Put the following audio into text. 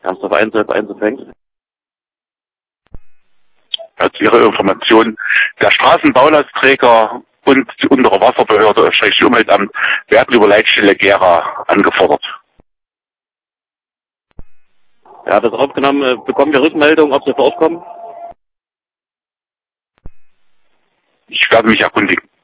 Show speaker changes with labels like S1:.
S1: Ernstdorf einzufängt.
S2: Also Ihre Information, der Straßenbaulastträger und die untere Wasserbehörde, österreichische Umweltamt, werden über Leitstelle Gera angefordert.
S1: Ja, das aufgenommen. Bekommen wir Rückmeldung, ob Sie vor Ort kommen?
S2: Ich werde mich erkundigen.